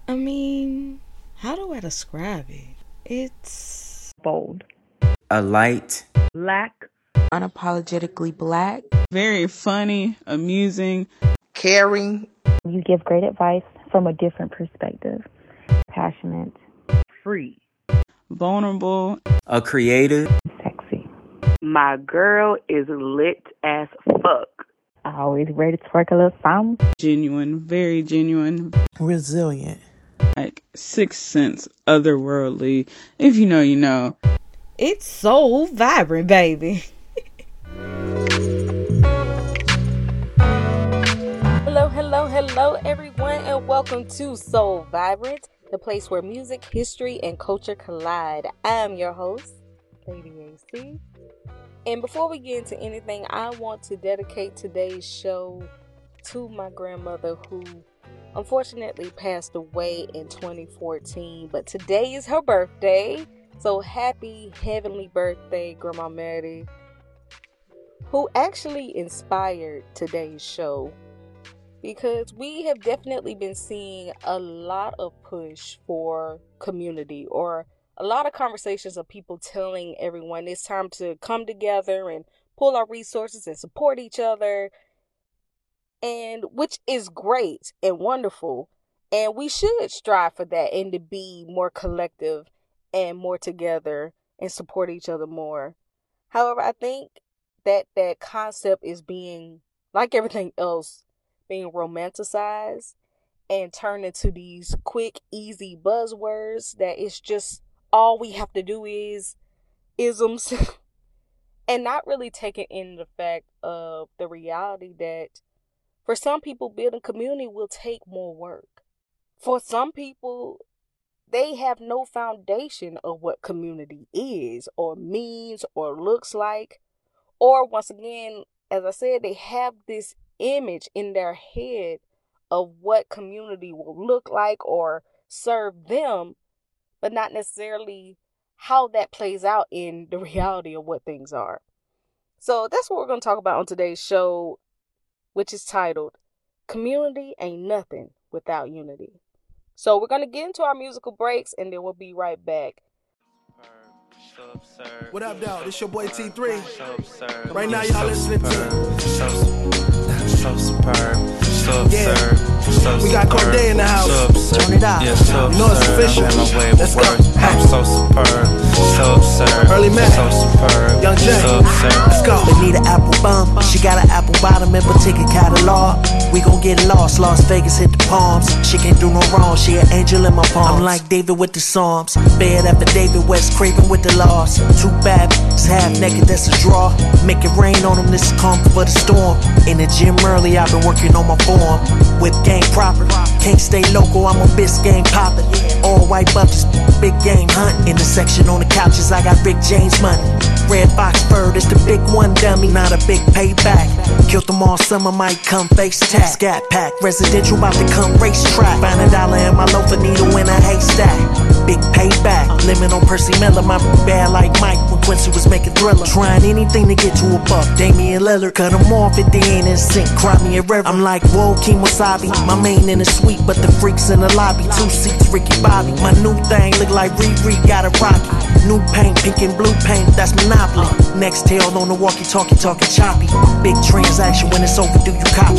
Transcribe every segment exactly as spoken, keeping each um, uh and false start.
I mean, how do I describe it? It's bold, a light, black, unapologetically black, very funny, amusing, caring. You give great advice from a different perspective. Passionate, free, vulnerable, a creative, sexy. My girl is lit as fuck. Always ready to twerk a little something. Genuine, very genuine, resilient, like sixth sense, otherworldly. If you know, you know. It's so vibrant, baby. Hello, hello, hello, everyone, and welcome to Soul Vibrant, the place where music, history, and culture collide. I'm your host, Lady A C. And before we get into anything, I want to dedicate today's show to my grandmother, who unfortunately passed away in twenty fourteen. But today is her birthday. So happy heavenly birthday, Grandma Maddie, who actually inspired today's show. Because we have definitely been seeing a lot of push for community, or a lot of conversations of people telling everyone it's time to come together and pull our resources and support each other. And which is great and wonderful. And we should strive for that and to be more collective and more together and support each other more. However, I think that that concept is being, like everything else, being romanticized and turned into these quick, easy buzzwords that it's just all we have to do is isms and not really taking in the fact of the reality that for some people, building community will take more work. For some people, they have no foundation of what community is or means or looks like. Or once again, as I said, they have this image in their head of what community will look like or serve them, but not necessarily how that plays out in the reality of what things are. So that's what we're going to talk about on today's show, which is titled, Community Ain't Nothing Without Unity. So we're going to get into our musical breaks and then we'll be right back. What up, dog? It's your boy T three. Right now, y'all listening to So superb, so absurd, so we got Corday in the house. Turn it out. Yeah, so you know it's official. Let's go. I'm so superb, so absurd. Early man, so superb, Young Jay, so absurd. Let's go. They need an apple bum. She got an apple bottom in ticket catalog. We gon' get lost. Las Vegas hit the palms. She can't do no wrong. She an angel in my palms. I'm like David with the Psalms. Bed after David West Craven with the loss. Two bad b****s half naked. That's a draw. Make it rain on them. This is calm for the storm. In the gym early. I've been working on my form. Whip game proper. Can't stay local. I'm on Biscayne poppin'. All white buffs. Big game hunt. In the section on the couches. I got Rick James money. Red box bird. It's the big one dummy. Not a big payback. Killed them all summer. Might come face tap. Scat pack. Residential about to come racetrack. Find a dollar in my loaf of needle in a haystack. Big payback. Lemon on Percy Miller. My bad like Mike when Quincy was making Thriller. Trying anything to get to a buck. Damian Lillard. Cut him off at the end and sink. Cry me a river. I'm like, whoa, King Wasabi. My main in the suite, but the freaks in the lobby. Two seats, Ricky Bobby. My new thing look like Riri got a rocky. New paint, pink and blue paint, that's Monopoly. Next tail on the walkie-talkie, talking choppy. Big transaction, when it's overdue, you copy.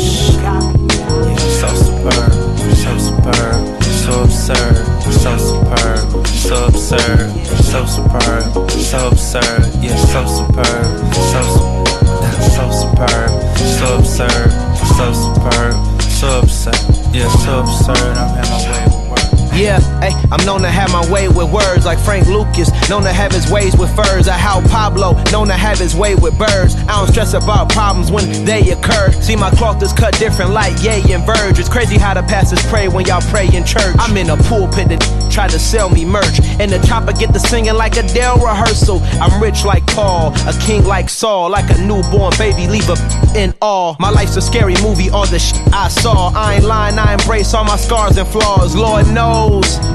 So superb, so superb, so absurd, so superb, so absurd, so superb, so absurd, yeah, so superb, so so superb, so absurd, so superb, so absurd, yeah, so absurd. I'm in my way with work. Yeah, hey, I'm known to have my way with words like Frank Lucas, known to have his ways with furs. I how Pablo, known to have his way with birds. I don't stress about problems when they occur. See, my cloth is cut different like Ye and Verge. It's crazy how the pastors pray when y'all pray in church. I'm in a pulpit that try to sell me merch, and the chopper get to singing like a Dale rehearsal. I'm rich like Paul, a king like Saul, like a newborn baby, leave a in awe. My life's a scary movie, all the shit I saw. I ain't lying, I embrace all my scars and flaws. Lord knows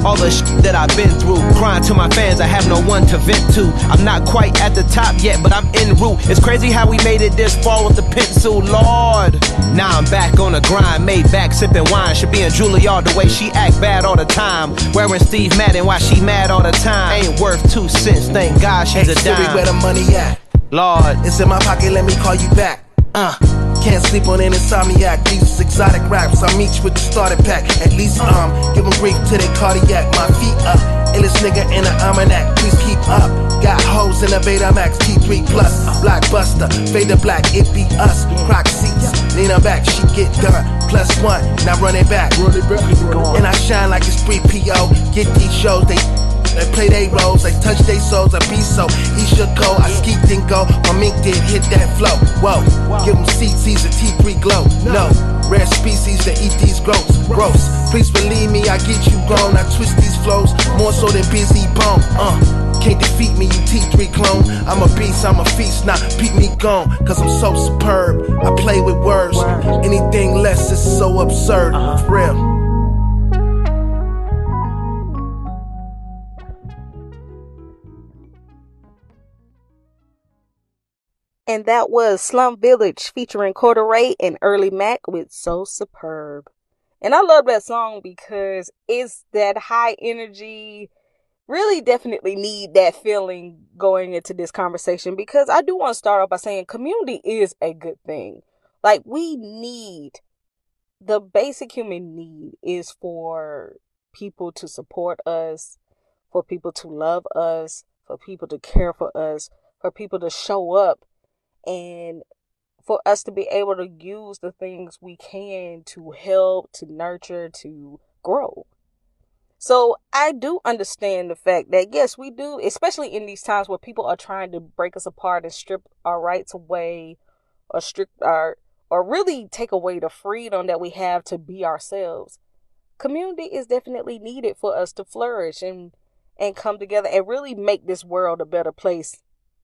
All the shit that I've been through, crying to my fans, I have no one to vent to. I'm not quite at the top yet, but I'm en route. It's crazy how we made it this far with the pencil, Lord. Now I'm back on the grind, made back sipping wine. Should be in Juilliard the way she act bad all the time. Wearing Steve Madden, why she mad all the time. Ain't worth two cents, thank God she's hey, a dime. Siri, where the money at? Lord, it's in my pocket, let me call you back. Uh, can't sleep on an insomniac. These exotic raps, I'm each with the starter pack. At least um, give them grief to their cardiac. My feet up, illest nigga in the almanac. Please keep up. Got hoes in the Betamax T three plus. Blockbuster, fade to black, it be us. Croc seats, lean her back, she get done. Plus one, now run it back. And I shine like it's three P O. Get these shows, they They play they roles, they touch they souls, I be so. He should go, I skeet then go. My mink did hit that flow. Whoa, give them C Ts a T three glow. No, rare species that eat these growths. Gross, please believe me, I get you gone. I twist these flows more so than busy bone. Uh, can't defeat me, you T three clone. I'm a beast, I'm a feast, now peep me gone. Cause I'm so superb, I play with words. Anything less is so absurd, for real. And that was Slum Village featuring Corderay and Early Mac with So Superb. And I love that song because it's that high energy, really definitely need that feeling going into this conversation, because I do want to start off by saying community is a good thing. Like, we need, the basic human need is for people to support us, for people to love us, for people to care for us, for people to show up, and for us to be able to use the things we can to help, to nurture, to grow. So I do understand the fact that, yes, we do, especially in these times where people are trying to break us apart and strip our rights away, or strip our, or really take away the freedom that we have to be ourselves. Community is definitely needed for us to flourish and, and come together and really make this world a better place.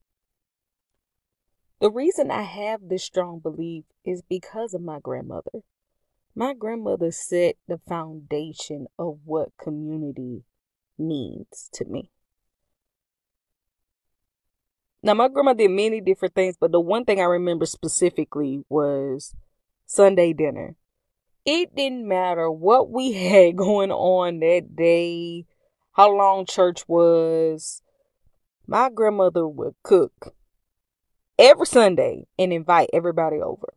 The reason I have this strong belief is because of my grandmother. My grandmother set the foundation of what community means to me. Now, my grandma did many different things, but the one thing I remember specifically was Sunday dinner. It didn't matter what we had going on that day, how long church was. My grandmother would cook every Sunday and invite everybody over.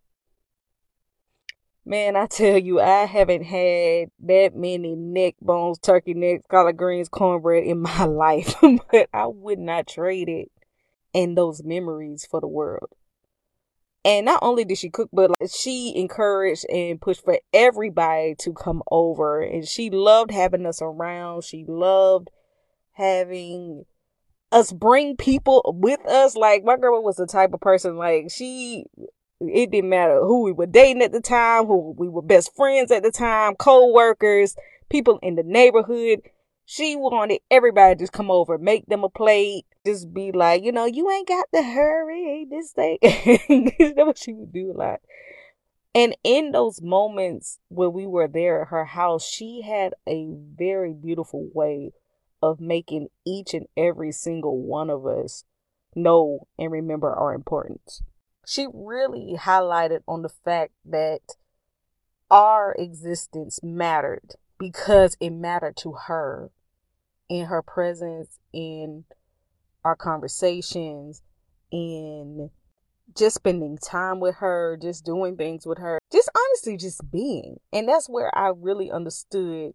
Man, I tell you, I haven't had that many neck bones, turkey necks, collard greens, cornbread in my life, but I would not trade it and those memories for the world. And not only did she cook, but like, she encouraged and pushed for everybody to come over, and she loved having us around. She loved having us bring people with us. Like, my grandma was the type of person, like, she, it didn't matter who we were dating at the time, who we were best friends at the time, co-workers, people in the neighborhood. She wanted everybody to just come over, make them a plate, just be like, you know, you ain't got to hurry, this thing. That's what she would do a lot. And in those moments when we were there at her house, she had a very beautiful way of making each and every single one of us know and remember our importance. She really highlighted on the fact that our existence mattered because it mattered to her, in her presence, in our conversations, in just spending time with her, just doing things with her, just honestly just being. And that's where I really understood,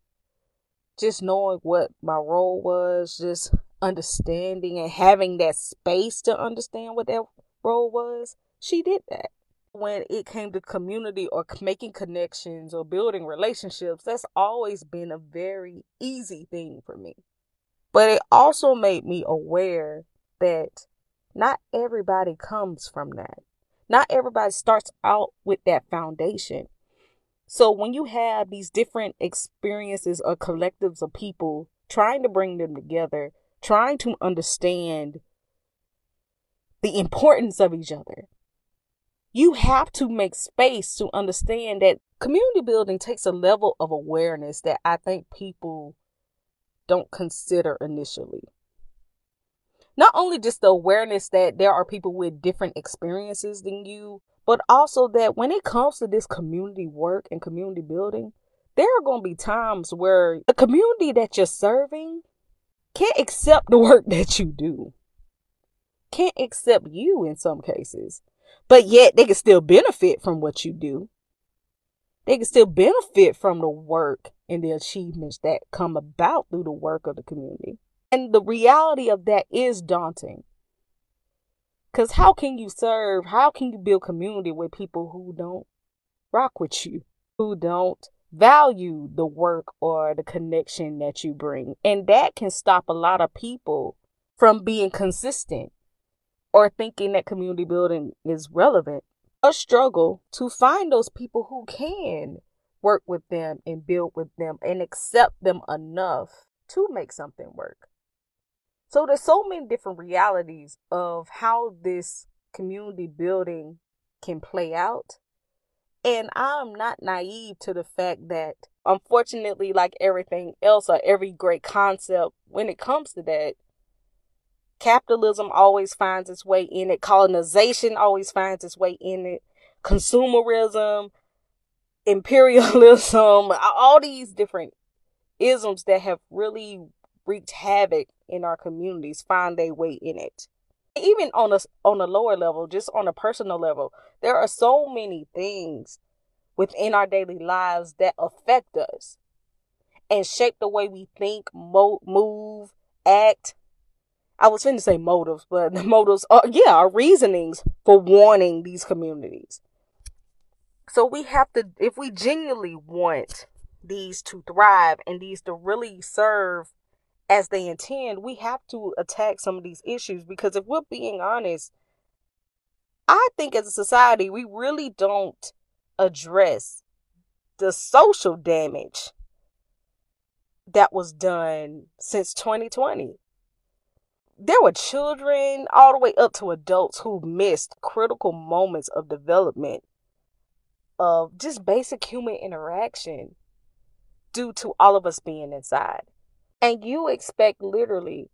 just knowing what my role was, just understanding and having that space to understand what that role was. She did that. When it came to community or making connections or building relationships, that's always been a very easy thing for me. But it also made me aware that not everybody comes from that. Not everybody starts out with that foundation. So when you have these different experiences or collectives of people trying to bring them together, trying to understand the importance of each other, you have to make space to understand that community building takes a level of awareness that I think people don't consider initially. Not only just the awareness that there are people with different experiences than you, but also that when it comes to this community work and community building, there are going to be times where the community that you're serving can't accept the work that you do, can't accept you in some cases, but yet they can still benefit from what you do. They can still benefit from the work and the achievements that come about through the work of the community. And the reality of that is daunting. Because how can you serve, how can you build community with people who don't rock with you, who don't value the work or the connection that you bring? And that can stop a lot of people from being consistent or thinking that community building is relevant. A struggle to find those people who can work with them and build with them and accept them enough to make something work. So there's so many different realities of how this community building can play out. And I'm not naive to the fact that, unfortunately, like everything else or every great concept, when it comes to that, capitalism always finds its way in it. Colonization always finds its way in it. Consumerism, imperialism, all these different isms that have really wreaked havoc in our communities find their way in it. Even on a, on a lower level, just on a personal level, there are so many things within our daily lives that affect us and shape the way we think, mo- move, act. I was finna say motives, but the motives are, yeah, our reasonings for wanting these communities. So we have to, if we genuinely want these to thrive and these to really serve as they intend, we have to attack some of these issues. Because if we're being honest, I think as a society, we really don't address the social damage that was done since twenty twenty. There were children all the way up to adults who missed critical moments of development of just basic human interaction due to all of us being inside. And you expect literally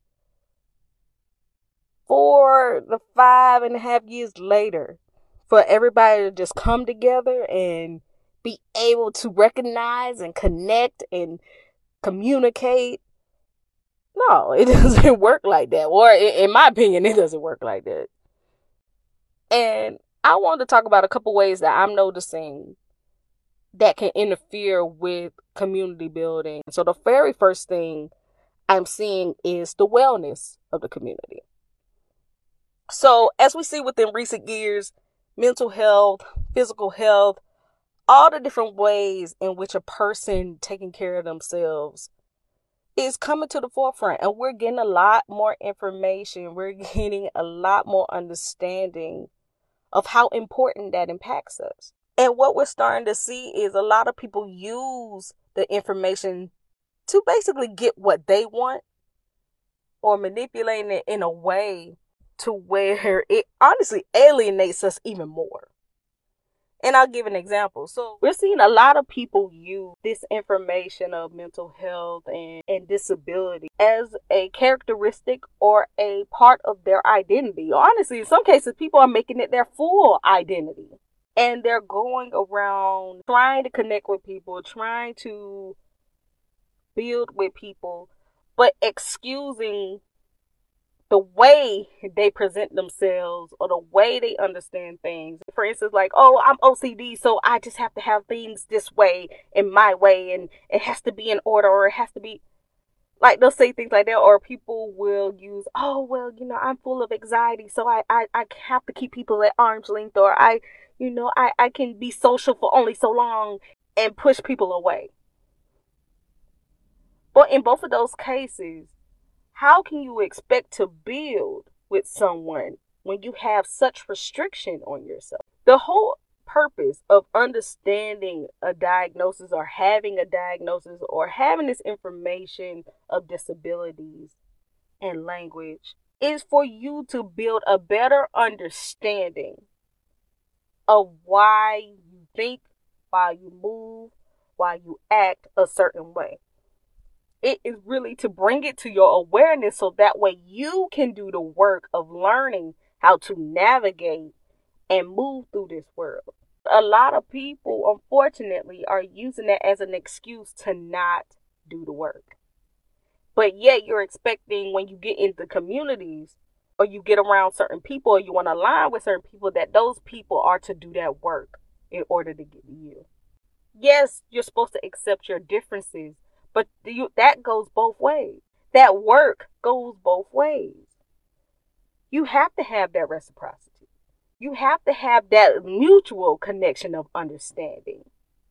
four to five and a half years later for everybody to just come together and be able to recognize and connect and communicate. No, it doesn't work like that. Or in my opinion, it doesn't work like that. And I wanted to talk about a couple ways that I'm noticing that can interfere with community building. So the very first thing I'm seeing is the wellness of the community. So as we see within recent years, mental health, physical health, all the different ways in which a person taking care of themselves is coming to the forefront. And we're getting a lot more information. We're getting a lot more understanding of how important that impacts us. And what we're starting to see is a lot of people use the information to basically get what they want, or manipulating it in a way to where it honestly alienates us even more. And I'll give an example. So we're seeing a lot of people use this information of mental health and, and disability as a characteristic or a part of their identity. Honestly, in some cases, people are making it their full identity. And they're going around trying to connect with people, trying to build with people, but excusing the way they present themselves or the way they understand things. For instance, like, oh, I'm O C D, so I just have to have things this way, in my way, and it has to be in order, or it has to be, like, they'll say things like that. Or people will use, oh, well, you know, I'm full of anxiety, so I, I, I have to keep people at arm's length, or I, you know, I, I can be social for only so long, and push people away. But in both of those cases, how can you expect to build with someone when you have such restriction on yourself? The whole purpose of understanding a diagnosis, or having a diagnosis, or having this information of disabilities and language, is for you to build a better understanding of why you think, why you move, why you act a certain way. it is really to bring it to your awareness so that way you can do the work of learning how to navigate and move through this world. A lot of people, unfortunately, are using that as an excuse to not do the work. But yet you're expecting when you get into communities or you get around certain people or you want to align with certain people that those people are to do that work in order to get to you. Yes, you're supposed to accept your differences, but you, that goes both ways. That work goes both ways. You have to have that reciprocity. You have to have that mutual connection of understanding.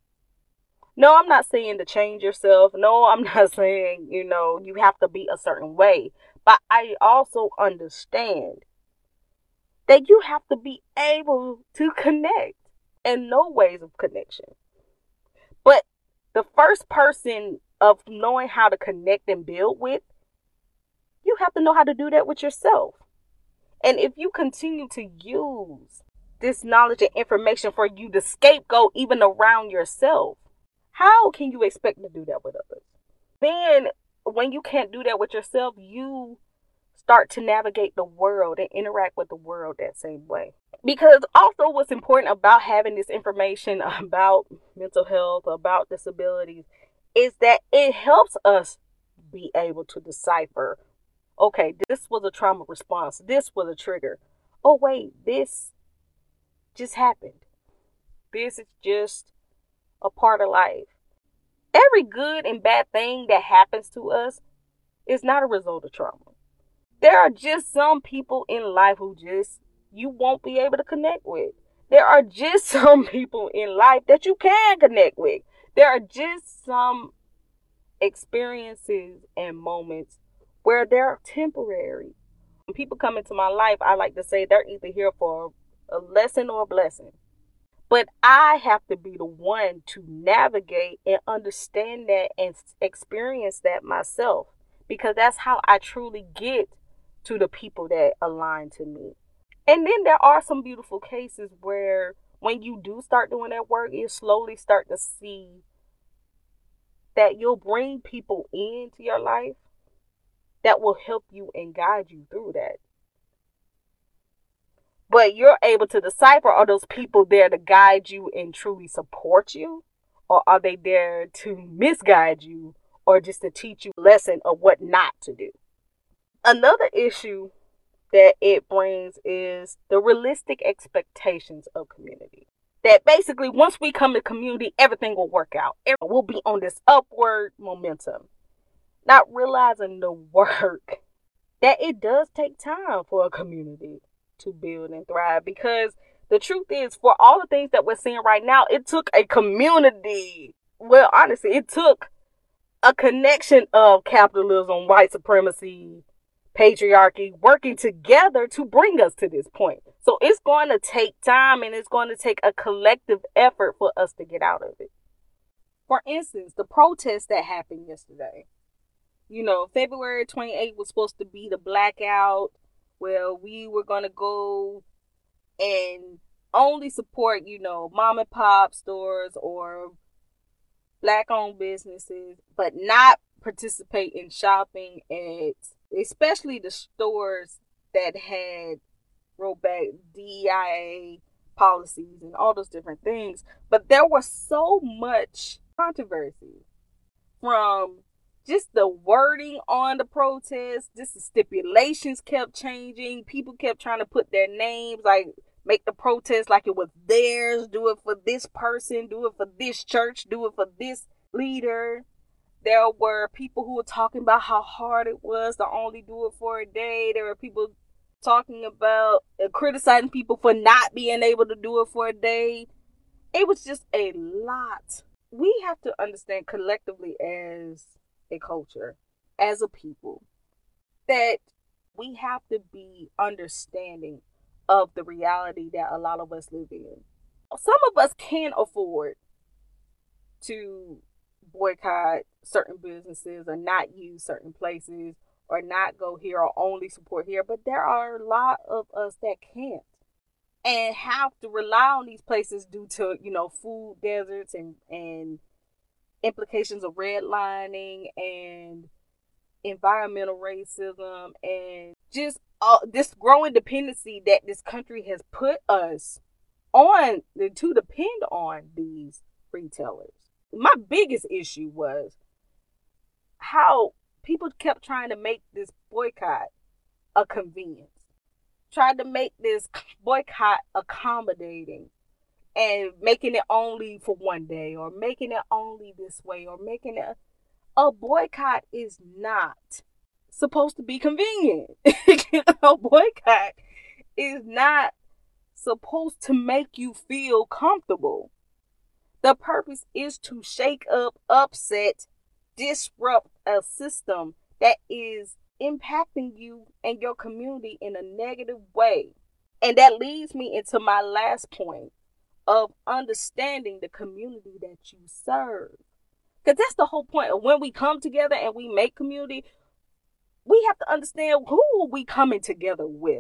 No, I'm not saying to change yourself. No, I'm not saying, you know, you have to be a certain way. But I also understand that you have to be able to connect and know ways of connection. But the first person of knowing how to connect and build with, you have to know how to do that with yourself. And if you continue to use this knowledge and information for you to scapegoat even around yourself, how can you expect to do that with others? Then when you can't do that with yourself, you start to navigate the world and interact with the world that same way. Because also what's important about having this information about mental health, about disabilities, is that it helps us be able to decipher, okay, this was a trauma response. This was a trigger. Oh, wait, this just happened. This is just a part of life. Every good and bad thing that happens to us is not a result of trauma. There are just some people in life who just you won't be able to connect with. There are just some people in life that you can connect with. There are just some experiences and moments where they're temporary. When people come into my life, I like to say they're either here for a lesson or a blessing. But I have to be the one to navigate and understand that and experience that myself, because that's how I truly get to the people that align to me. And then there are some beautiful cases where when you do start doing that work, you slowly start to see that you'll bring people into your life that will help you and guide you through that. But you're able to decipher, are those people there to guide you and truly support you? Or are they there to misguide you or just to teach you a lesson of what not to do? Another issue that it brings is the realistic expectations of community. That basically once we come to community, everything will work out. We'll be on this upward momentum. Not realizing the work that it does take time for a community to build and thrive, because the truth is, for all the things that we're seeing right now, it took a community. Well, honestly, it took a connection of capitalism, white supremacy, patriarchy working together to bring us to this point. So it's going to take time, and it's going to take a collective effort for us to get out of it. For instance, the protest that happened yesterday. You know, February twenty-eighth was supposed to be the blackout. Well, we were going to go and only support, you know, mom and pop stores or black owned businesses, but not participate in shopping at, especially the stores that had rolled back D E I A policies and all those different things. But there was so much controversy from just the wording on the protest, just the stipulations kept changing. People kept trying to put their names, like make the protest like it was theirs, do it for this person, do it for this church, do it for this leader. There were people who were talking about how hard it was to only do it for a day. There were people talking about uh, criticizing people for not being able to do it for a day. It was just a lot. We have to understand collectively as a culture, as a people, that we have to be understanding of the reality that a lot of us live in. Some of us can afford to boycott certain businesses or not use certain places or not go here or only support here, but there are a lot of us that can't and have to rely on these places due to, you know, food deserts and and implications of redlining and environmental racism and just uh, this growing dependency that this country has put us on to depend on these retailers. My biggest issue was how people kept trying to make this boycott a convenience, tried to make this boycott accommodating and making it only for one day or making it only this way or making it a boycott is not supposed to be convenient. A boycott is not supposed to make you feel comfortable. The purpose is to shake up, upset, disrupt a system that is impacting you and your community in a negative way. And that leads me into my last point of understanding the community that you serve. Because that's the whole point of when we come together and we make community, we have to understand who are we coming together with?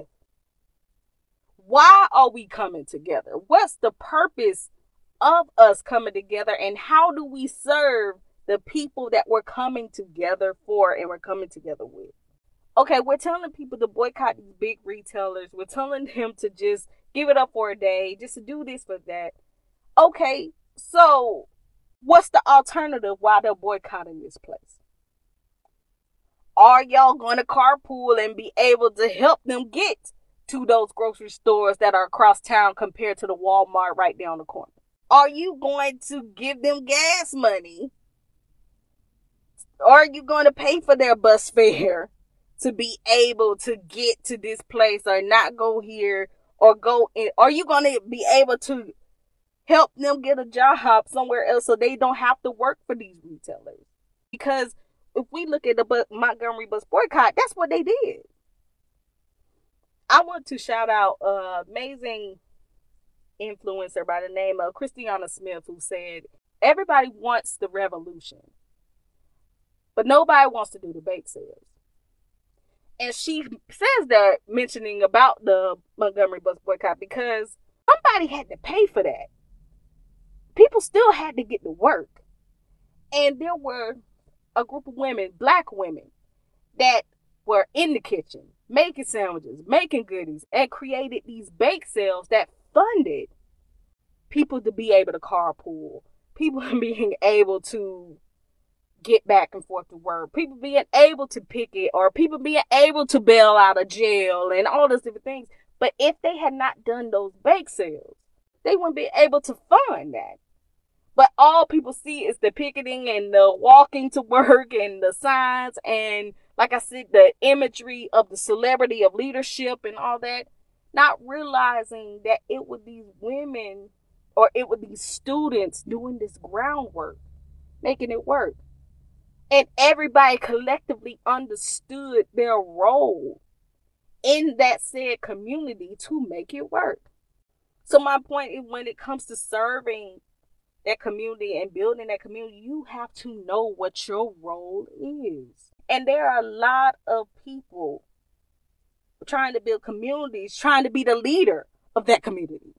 Why are we coming together? What's the purpose of us coming together, and how do we serve the people that we're coming together for and we're coming together with? Okay, we're telling people to boycott these big retailers. We're telling them to just give it up for a day, just to do this for that. Okay, so what's the alternative while they're boycotting this place? Are y'all going to carpool and be able to help them get to those grocery stores that are across town compared to the Walmart right down the corner? Are you going to give them gas money? Are you going to pay for their bus fare to be able to get to this place or not go here or go in? Are you going to be able to help them get a job somewhere else so they don't have to work for these retailers? Because if we look at the bus, Montgomery bus boycott, that's what they did. I want to shout out an amazing influencer by the name of Christiana Smith, who said, everybody wants the revolution, but nobody wants to do the bake sales. And she says that, mentioning about the Montgomery bus boycott, because somebody had to pay for that. People still had to get to work. And there were a group of women, black women, that were in the kitchen, making sandwiches, making goodies, and created these bake sales that funded people to be able to carpool, people being able to get back and forth to work, people being able to picket, or people being able to bail out of jail and all those different things. But if they had not done those bake sales, they wouldn't be able to fund that. But all people see is the picketing and the walking to work and the signs and, like I said, the imagery of the celebrity of leadership and all that, not realizing that it was these women or it was these students doing this groundwork, making it work. And everybody collectively understood their role in that said community to make it work. So my point is, when it comes to serving that community and building that community, you have to know what your role is. And there are a lot of people trying to build communities, trying to be the leader of that community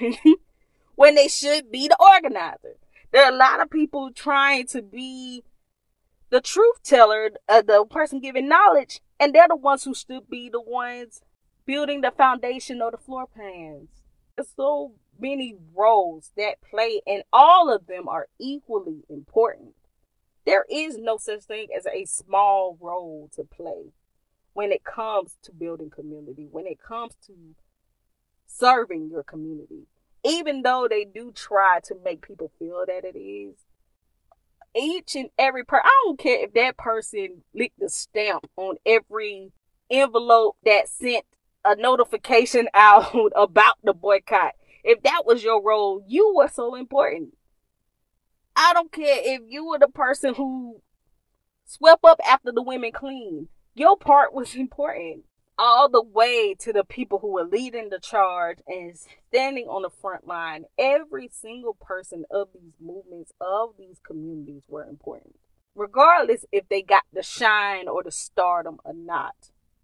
when they should be the organizer. There are a lot of people trying to be the truth teller, uh, the person giving knowledge, and they're the ones who should be the ones building the foundation or the floor plans. There's so many roles that play, and all of them are equally important. There is no such thing as a small role to play when it comes to building community, when it comes to serving your community. Even though they do try to make people feel that it is, each and every person, I don't care if that person licked the stamp on every envelope that sent a notification out about the boycott. If that was your role, you were so important. I don't care if you were the person who swept up after the women clean. Your part was important. All the way to the people who were leading the charge and standing on the front line. Every single person of these movements, of these communities, were important, regardless if they got the shine or the stardom or not.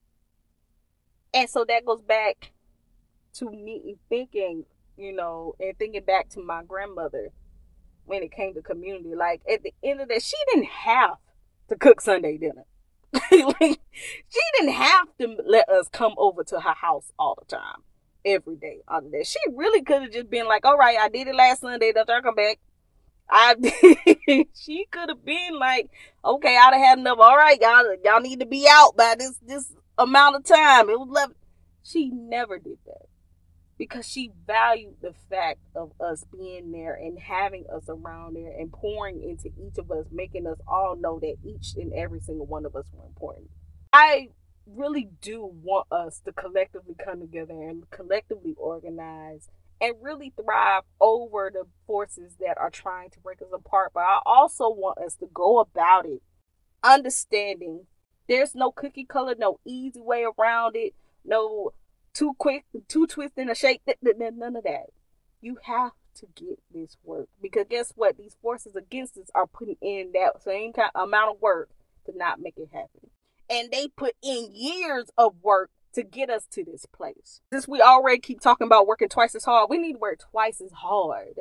And so that goes back to me thinking, you know, and thinking back to my grandmother. when it came to community. Like, at the end of that, she didn't have to cook Sunday dinner. Like, she didn't have to let us come over to her house all the time, every day. Other than that, she really could have just been like, all right, I did it last Sunday, don't y'all come back. I did. She could have been like, okay, I'd have had enough. All right, y'all, y'all need to be out by this this amount of time. It was left. She never did that because she valued the fact of us being there and having us around there and pouring into each of us, making us all know that each and every single one of us were important. I really do want us to collectively come together and collectively organize and really thrive over the forces that are trying to break us apart. But I also want us to go about it understanding there's no cookie color, no easy way around it, no too quick, too twisting a shake, none of that. You have to get this work, because guess what? These forces against us are putting in that same kind amount of work to not make it happen. And they put in years of work to get us to this place. Since we already keep talking about working twice as hard, we need to work twice as hard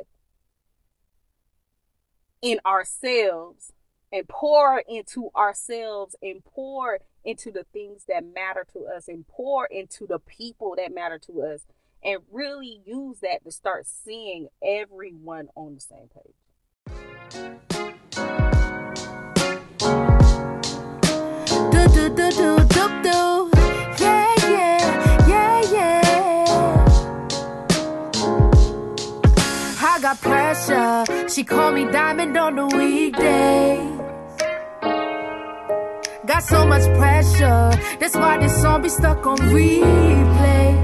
in ourselves and pour into ourselves and pour into the things that matter to us and pour into the people that matter to us, and really use that to start seeing everyone on the same page. Do do do do do do. Yeah, yeah, yeah, yeah. I got pressure. She called me diamond on the weekdays. Got so much pressure. That's why this song be stuck on replay.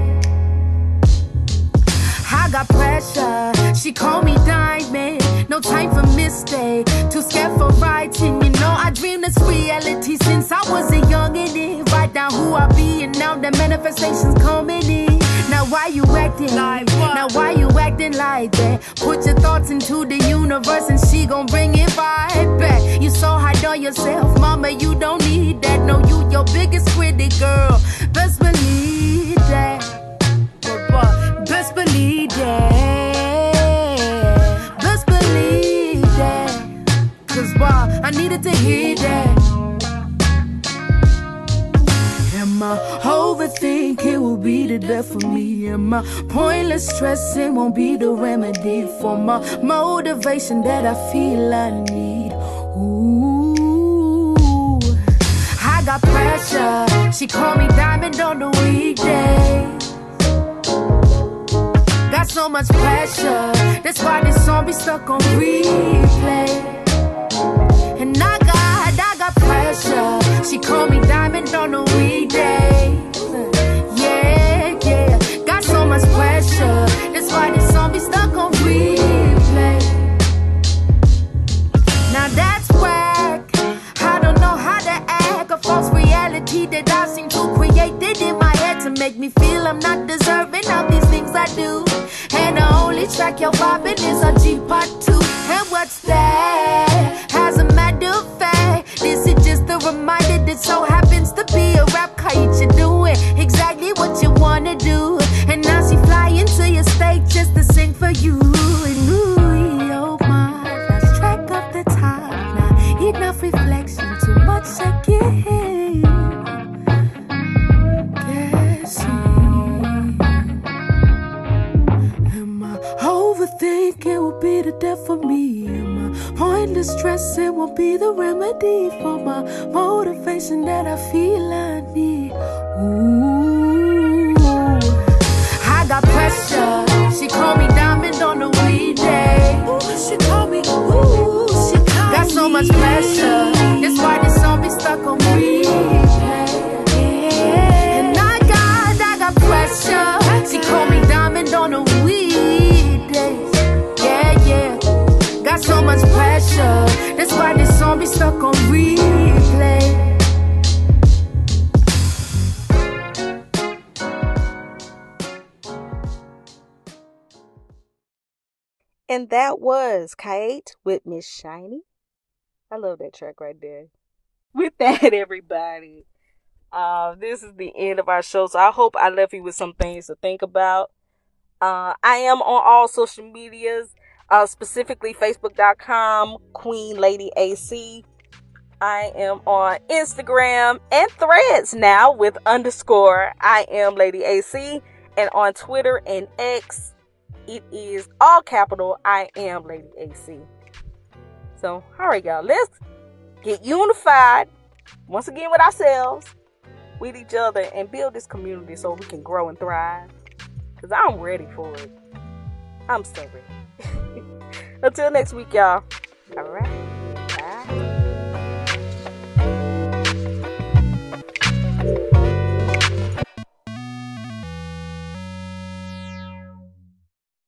I got pressure. She called me diamond. No time for mistake. Too scared for writing. You know I dream this reality since I was a youngin'. Write down who I be, and now the manifestation's coming in. Now why you acting like what? Now why you acting like that? Put your thoughts into the universe and she gon' bring it right back. You so hard on yourself, mama, you don't need that. No, you your biggest critic, girl. Best believe that. Best believe that. Best believe that. Cause why? I needed to hear that. Am I overthinking will be the death of me? Am I pointless stressing won't be the remedy for my motivation that I feel I need? Ooh, I got pressure. She called me diamond on the weekdays. Got so much pressure. That's why this song be stuck on replay. And I got, I got pressure. She called me diamond on the weekday. Yeah, yeah. Got so much pressure. That's why this song be stuck on replay. Now that's whack. I don't know how to act. A false reality that I seem to create it in my head to make me feel I'm not deserving of these things I do. And the only track you're vibing is a G-Pot two. And what's that? As a matter of fact, this is just a reminder that so happens to be a rap kite. You're doing exactly what you wanna do. And now she flying to your state just to sing for you. And ooh, oh my, lost track of the time. Not enough reflection, too much again. Guessing. Am I overthinking will be the death of me? Am I pointless stressing won't be the remedy for my motivation that I feel I need? Ooh, I got pressure. She called me diamond on the weekday. Ooh, she called me. Ooh, she called got so much pressure. That's why this song be stuck on replay. And I got, I got pressure. She called me diamond on the weekdays. Yeah, yeah. Got so much pressure. That's why this song be stuck on replay. And that was Kate with Miss Shiny. I love that track right there. With that, everybody, uh, this is the end of our show. So I hope I left you with some things to think about. Uh, I am on all social medias. uh, specifically facebook dot com, Queen Lady A C. I am on Instagram and Threads now with underscore I am Lady A C. And on Twitter and X, it is all capital I am Lady A C. So, all right, y'all. Let's get unified once again with ourselves, with each other, and build this community so we can grow and thrive. Because I'm ready for it. I'm so ready. Until next week, y'all. All right.